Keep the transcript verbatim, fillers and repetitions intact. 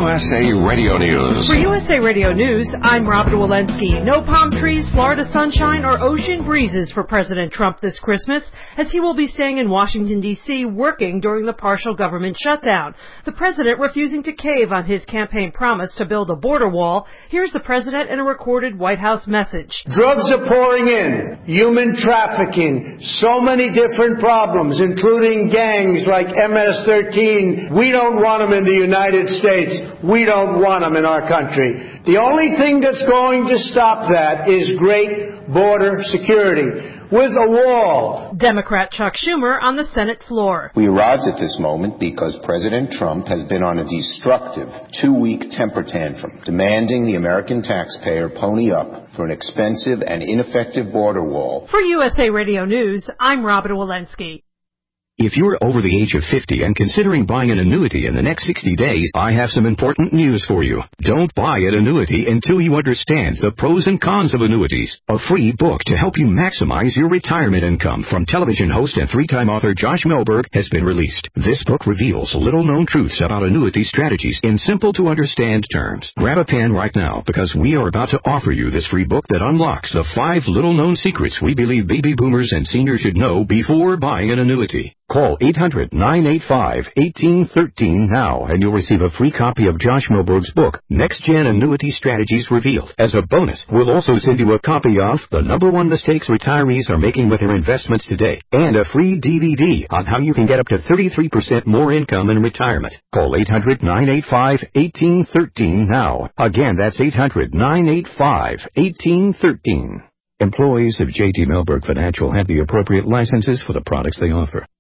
S A Radio News. For U S A Radio News, I'm Robert Walensky. No palm trees, Florida sunshine, or ocean breezes for President Trump this Christmas, as he will be staying in Washington, D C working during the partial government shutdown. The president refusing to cave on his campaign promise to build a border wall. Here's the president in a recorded White House message. Drugs are pouring in, human trafficking, so many different problems, including gangs like M S thirteen. We don't want them in the United States. We don't want them in our country. The only thing that's going to stop that is great border security with a wall. Democrat Chuck Schumer on the Senate floor. We arrived at this moment because President Trump has been on a destructive two-week temper tantrum, demanding the American taxpayer pony up for an expensive and ineffective border wall. For U S A Radio News, I'm Robert Walensky. If you're over the age of fifty and considering buying an annuity in the next sixty days, I have some important news for you. Don't buy an annuity until you understand the pros and cons of annuities. A free book to help you maximize your retirement income from television host and three-time author Josh Melberg has been released. This book reveals little-known truths about annuity strategies in simple-to-understand terms. Grab a pen right now because we are about to offer you this free book that unlocks the five little-known secrets we believe baby boomers and seniors should know before buying an annuity. Call eight hundred, nine eight five, one eight one three now and you'll receive a free copy of Josh Melberg's book, Next Gen Annuity Strategies Revealed. As a bonus, we'll also send you a copy of The Number One Mistakes Retirees Are Making with Their Investments Today and a free D V D on how you can get up to thirty-three percent more income in retirement. Call eight hundred, nine eight five, one eight one three now. Again, that's eight hundred, nine eight five, one eight one three. Employees of J T Melberg Financial have the appropriate licenses for the products they offer.